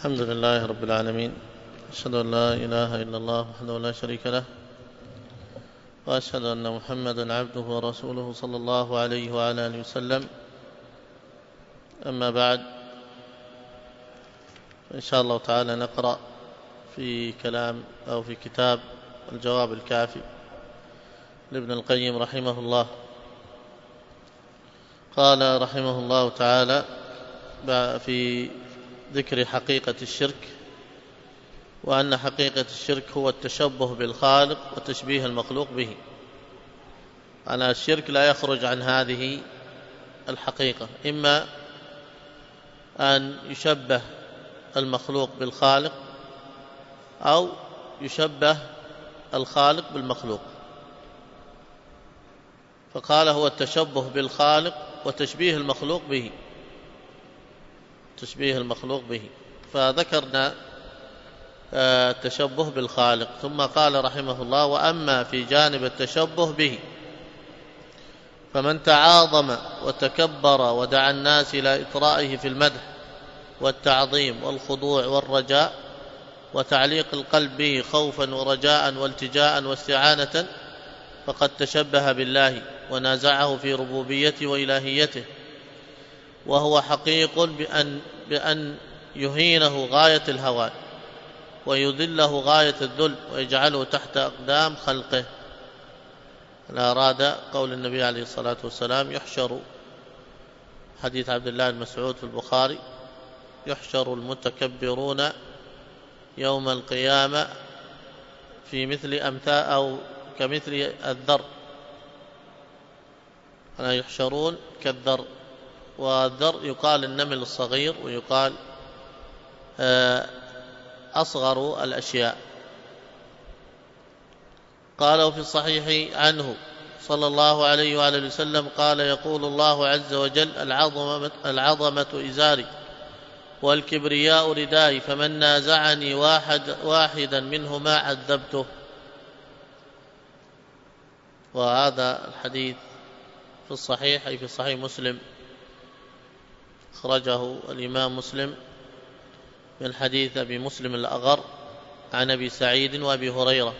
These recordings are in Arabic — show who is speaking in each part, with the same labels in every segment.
Speaker 1: الحمد لله رب العالمين، أشهد أن لا إله إلا الله وحده لا شريك له، وأشهد أن محمدا عبده ورسوله صلى الله عليه وعلى آله وسلم. أما بعد، إن شاء الله تعالى نقرأ في كتاب الجواب الكافي لابن القيم رحمه الله. قال رحمه الله تعالى في ذكر حقيقة الشرك، وأن حقيقة الشرك هو التشبه بالخالق وتشبيه المخلوق به. أنا الشرك لا يخرج عن هذه الحقيقة، إما أن يشبه المخلوق بالخالق أو يشبه الخالق بالمخلوق. فقال هو التشبه بالخالق وتشبيه المخلوق به، تشبيه المخلوق به. فذكرنا التشبه بالخالق، ثم قال رحمه الله: وأما في جانب التشبه به فمن تعاظم وتكبر ودعا الناس إلى إطرائه في المدح والتعظيم والخضوع والرجاء وتعليق القلب به خوفا ورجاء والتجاء واستعانة، فقد تشبه بالله ونازعه في ربوبيته وإلهيته، وهو حقيق بأن يهينه غاية الهوان ويذله غاية الذل ويجعله تحت أقدام خلقه. أنا أراد قول النبي عليه الصلاة والسلام: يحشر، حديث عبد الله بن مسعود في البخاري: يحشر المتكبرون يوم القيامة في مثل أمثال أو كمثل الذر، أنا يحشرون كالذر. والذر يقال النمل الصغير، ويقال أصغر الأشياء. قالوا في الصحيح عنه صلى الله عليه وآله وسلم قال: يقول الله عز وجل: العظمة إزاري والكبرياء ردائي، فمن نازعني واحدا منهما عذبته. وهذا الحديث في الصحيح، أي في صحيح مسلم، أخرجه الإمام مسلم من حديث أبي مسلم الأغر عن أبي سعيد وأبي هريرة،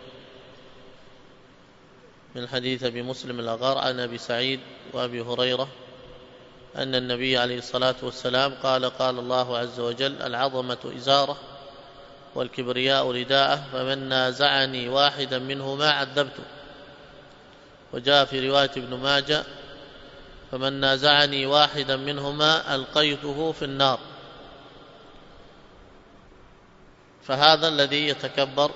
Speaker 1: من حديث أبي مسلم الأغر عن أبي سعيد وأبي هريرة أن النبي عليه الصلاة والسلام قال: قال الله عز وجل: العظمة إزارة والكبرياء رداءه، فمن نازعني واحدا منهما عذبته. وجاء في رواية ابن ماجه: فمن نازعني واحدا منهما ألقيته في النار. فهذا الذي يتكبر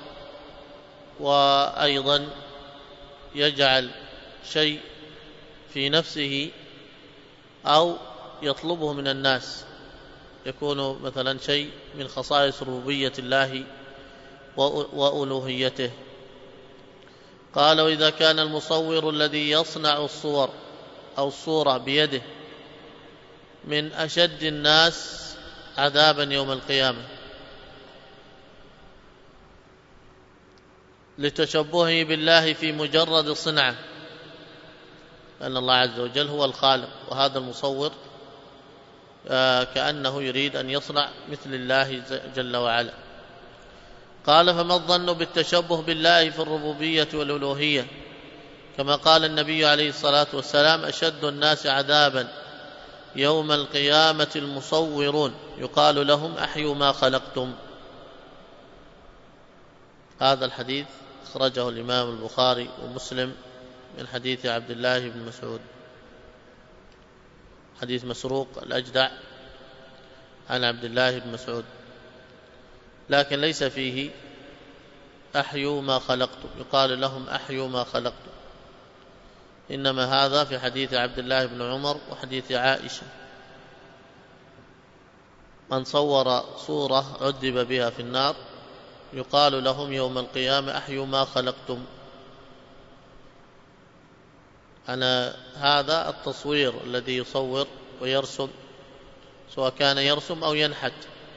Speaker 1: وأيضا يجعل شيء في نفسه أو يطلبه من الناس، يكون مثلا شيء من خصائص ربوبية الله وألوهيته. قال: وإذا كان المصور الذي يصنع الصور أو الصورة بيده من أشد الناس عذابا يوم القيامة لتشبهه بالله في مجرد الصنعة، أن الله عز وجل هو الخالق، وهذا المصور كأنه يريد أن يصنع مثل الله جل وعلا. قال: فما الظن بالتشبه بالله في الربوبية والألوهية؟ كما قال النبي عليه الصلاة والسلام: أشد الناس عذابا يوم القيامة المصورون، يقال لهم: أحيوا ما خلقتم. هذا الحديث أخرجه الإمام البخاري ومسلم من حديث عبد الله بن مسعود، حديث مسروق الأجدع عن عبد الله بن مسعود، لكن ليس فيه أحيوا ما خلقتم، يقال لهم: أحيوا ما خلقتم. إنما هذا في حديث عبد الله بن عمر وحديث عائشة: من صور صورة عذب بها في النار، يقال لهم يوم القيامة: أحيوا ما خلقتم. أنا هذا التصوير الذي يصور ويرسم، سواء كان يرسم أو ينحت.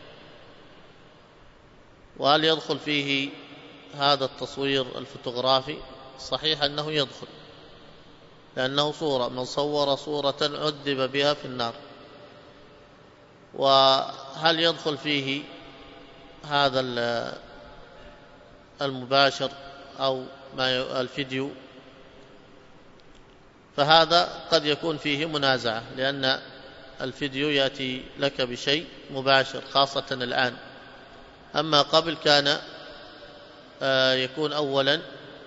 Speaker 1: وهل يدخل فيه هذا التصوير الفوتوغرافي؟ صحيح أنه يدخل، لأنه صورة، من صور صورة عذب بها في النار. وهل يدخل فيه هذا المباشر أو الفيديو، فهذا قد يكون فيه منازعة، لأن الفيديو يأتي لك بشيء مباشر خاصة الآن. أما قبل كان يكون أولا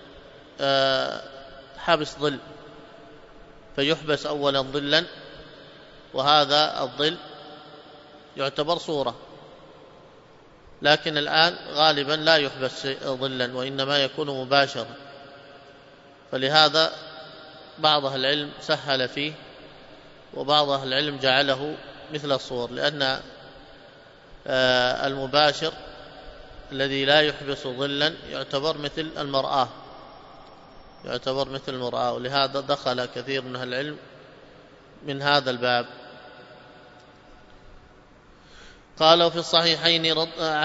Speaker 1: حبس ظل، فيحبس أولا ظلا، وهذا الظل يعتبر صورة. لكن الآن غالبا لا يحبس ظلا، وإنما يكون مباشرا، فلهذا بعض أهل العلم سهل فيه، وبعض أهل العلم جعله مثل الصور، لأن المباشر الذي لا يحبس ظلا يعتبر مثل المرآة، ولهذا دخل كثير من أهل العلم من هذا الباب. قالوا في الصحيحين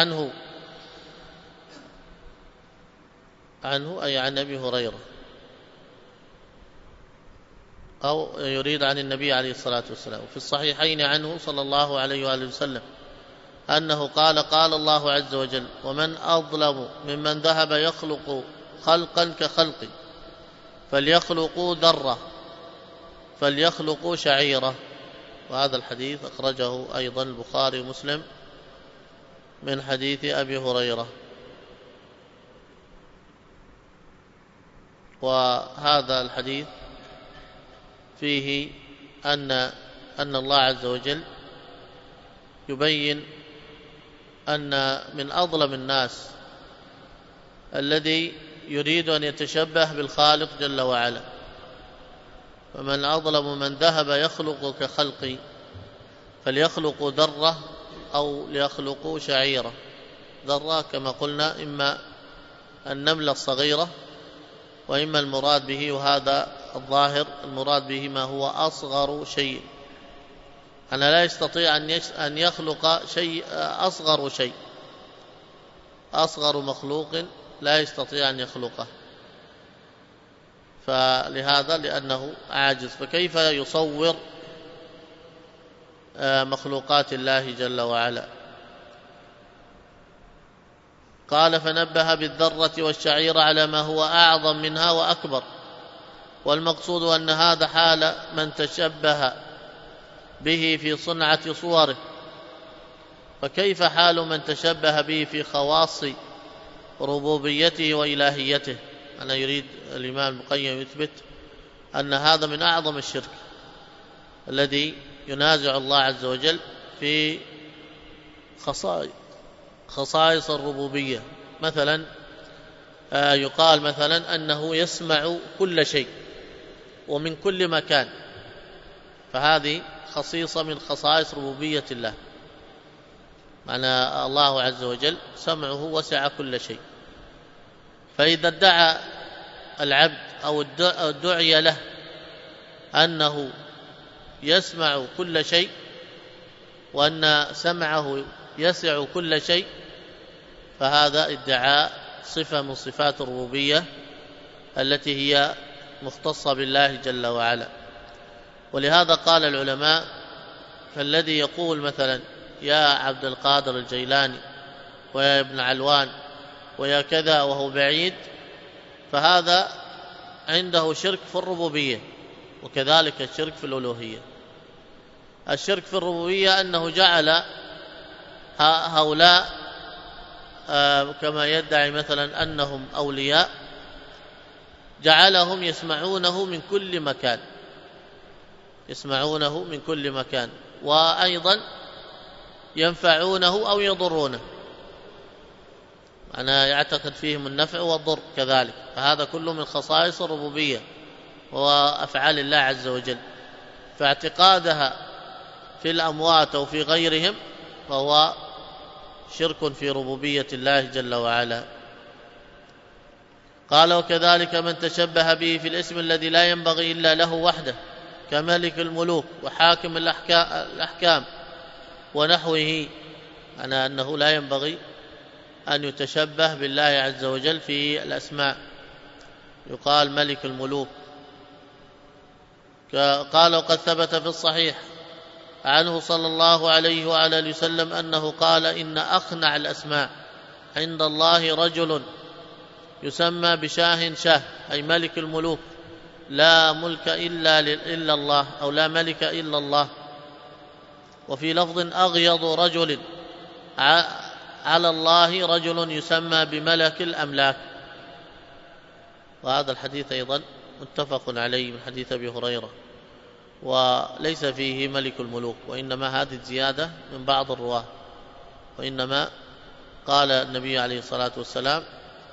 Speaker 1: عنه أي عن أبي هريرة، أو يريد عن النبي عليه الصلاة والسلام. في الصحيحين عنه صلى الله عليه وآله وسلم أنه قال: قال الله عز وجل: ومن أظلم ممن ذهب يخلق خلقا كخلقي، فليخلقوا ذرة، فليخلقوا شعيرة. وهذا الحديث أخرجه أيضا البخاري ومسلم من حديث أبي هريرة. وهذا الحديث فيه أن الله عز وجل يبين أن من أظلم الناس الذي يريد أن يتشبه بالخالق جل وعلا. فمن أظلم من ذهب يخلق كخلقي، فليخلقوا ذرة أو ليخلقوا شعيرة. ذرة كما قلنا إما النملة الصغيرة، وإما المراد به، وهذا الظاهر المراد به ما هو أصغر شيء. أنا لا يستطيع أن يخلق شيء أصغر مخلوق لا يستطيع أن يخلقه، فلهذا لأنه عاجز، فكيف يصور مخلوقات الله جل وعلا؟ قال: فنبه بالذرة والشعيرة على ما هو أعظم منها وأكبر، والمقصود أن هذا حال من تشبه به في صنعة صوره، فكيف حال من تشبه به في خواص ربوبيته وإلهيته؟ أنا يريد الإمام ابن القيم يثبت أن هذا من أعظم الشرك الذي ينازع الله عز وجل في خصائص الربوبية. مثلا يقال مثلا أنه يسمع كل شيء ومن كل مكان، فهذه خصيصة من خصائص ربوبية الله، معنى الله عز وجل سمعه وسع كل شيء. فإذا ادعى العبد أو دعي له أنه يسمع كل شيء وأن سمعه يسع كل شيء، فهذا ادعاء صفة من صفات الربوبية التي هي مختصة بالله جل وعلا. ولهذا قال العلماء: فالذي يقول مثلا يا عبد القادر الجيلاني ويا ابن علوان ويا كذا وهو بعيد، فهذا عنده شرك في الربوبية، وكذلك الشرك في الألوهية. الشرك في الربوبية أنه جعل هؤلاء كما يدعي مثلا أنهم أولياء، جعلهم يسمعونه من كل مكان، وأيضا ينفعونه أو يضرونه، أنا يعتقد فيهم النفع والضر كذلك. فهذا كله من خصائص الربوبية وأفعال الله عز وجل، فاعتقادها في الأموات أو في غيرهم فهو شرك في ربوبية الله جل وعلا. قال: وكذلك من تشبه به في الاسم الذي لا ينبغي إلا له وحده، كملك الملوك وحاكم الأحكام ونحوه، أنه لا ينبغي أن يتشبه بالله عز وجل في الأسماء، يقال ملك الملوك. قال: وقد ثبت في الصحيح عنه صلى الله عليه وآله وسلم أنه قال: إن أخنع الأسماء عند الله رجل يسمى بشاه شه، أي ملك الملوك، لا ملك إلا الله، أو لا ملك إلا الله. وفي لفظ أغيض رجل على الله رجل يسمى بملك الأملاك. وهذا الحديث أيضا متفق عليه من حديث أبي هريرة، وليس فيه ملك الملوك، وإنما هذه الزيادة من بعض الرواه. وإنما قال النبي عليه الصلاة والسلام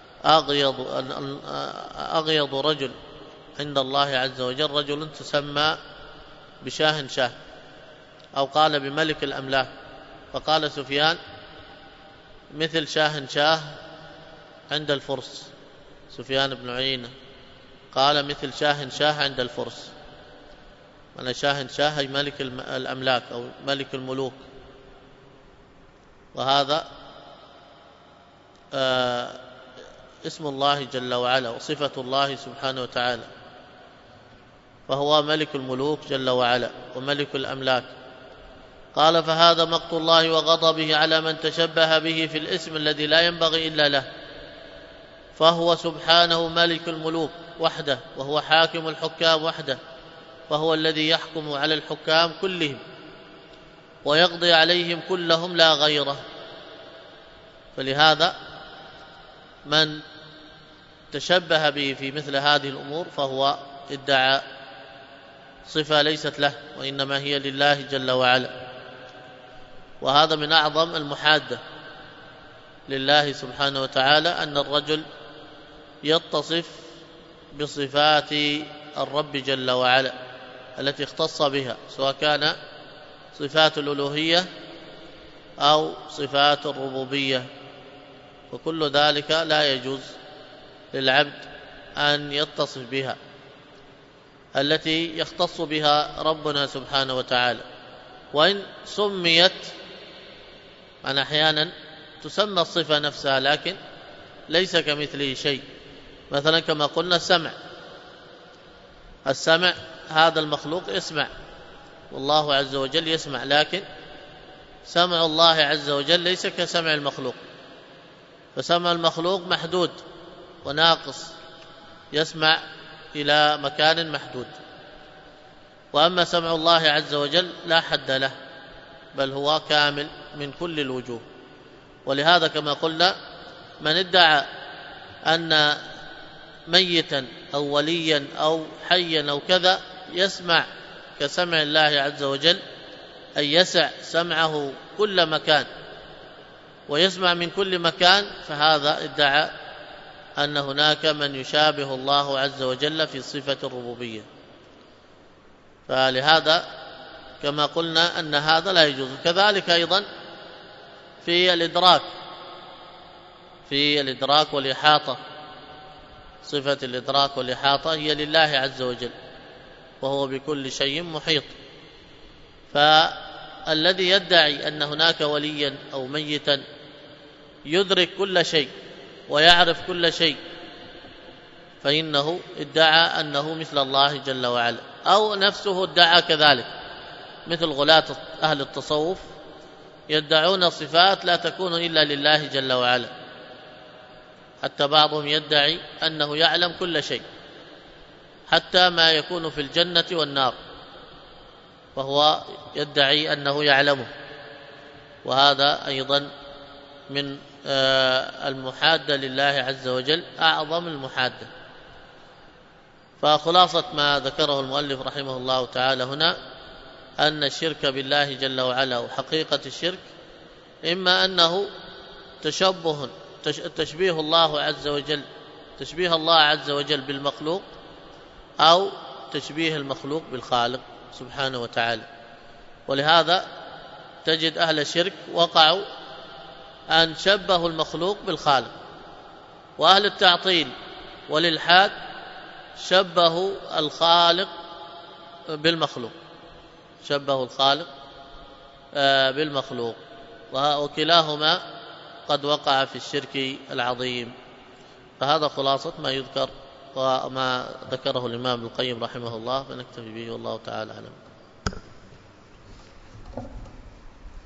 Speaker 1: أغيض رجل عند الله عز وجل رجل تسمى بشاه شاه، أو قال بملك الأملاك. فقال سفيان مثل شاه شاه عند الفرس. سفيان بن عيينة قال مثل شاه شاه عند الفرس. أنا شاه شاه أي ملك الأملاك أو ملك الملوك. وهذا اسم الله جل وعلا وصفة الله سبحانه وتعالى، فهو ملك الملوك جل وعلا وملك الأملاك. قال فهذا مقت الله وغضبه على من تشبه به في الاسم الذي لا ينبغي إلا له، فهو سبحانه ملك الملوك وحده، وهو حاكم الحكام وحده، فهو الذي يحكم على الحكام كلهم ويقضي عليهم كلهم لا غيره. فلهذا من تشبه به في مثل هذه الأمور فهو ادعى صفة ليست له، وإنما هي لله جل وعلا. وهذا من أعظم المحادة لله سبحانه وتعالى، أن الرجل يتصف بصفات الرب جل وعلا التي اختص بها، سواء كان صفات الألوهية أو صفات الربوبية، وكل ذلك لا يجوز للعبد أن يتصف بها التي يختص بها ربنا سبحانه وتعالى. وإن سميت، أنا أحيانا تسمى الصفة نفسها لكن ليس كمثله شيء. مثلا كما قلنا السمع هذا المخلوق يسمع، والله عز وجل يسمع، لكن سمع الله عز وجل ليس كسمع المخلوق، فسمع المخلوق محدود وناقص، يسمع إلى مكان محدود، وأما سمع الله عز وجل لا حد له، بل هو كامل من كل الوجوه. ولهذا كما قلنا من ادعى أن ميتا أو وليا أو حيا أو كذا يسمع كسمع الله عز وجل، أي يسع سمعه كل مكان ويسمع من كل مكان، فهذا ادعى أن هناك من يشابه الله عز وجل في صفة الربوبية. فلهذا كما قلنا أن هذا لا يجوز. كذلك أيضا في الإدراك والإحاطة، صفة الإدراك والإحاطة هي لله عز وجل، وهو بكل شيء محيط. فالذي يدعي أن هناك وليا أو ميتا يدرك كل شيء ويعرف كل شيء، فإنه ادعى أنه مثل الله جل وعلا، أو نفسه ادعى كذلك، مثل غلاة أهل التصوف يدعون صفات لا تكون إلا لله جل وعلا، حتى بعضهم يدعي أنه يعلم كل شيء حتى ما يكون في الجنة والنار، فهو يدعي أنه يعلمه. وهذا أيضا من المحادة لله عز وجل، أعظم المحادة. فخلاصة ما ذكره المؤلف رحمه الله تعالى هنا أن الشرك بالله جل وعلا وحقيقة الشرك إما أنه تشبيه الله عز وجل بالمخلوق، أو تشبيه المخلوق بالخالق سبحانه وتعالى. ولهذا تجد أهل الشرك وقعوا أن شبهوا المخلوق بالخالق، وأهل التعطيل والإلحاد شبهوا الخالق بالمخلوق، وكلاهما قد وقع في الشرك العظيم. فهذا خلاصة ما يذكر وما ذكره الإمام ابن القيم رحمه الله، فنكتفي به والله تعالى أعلم.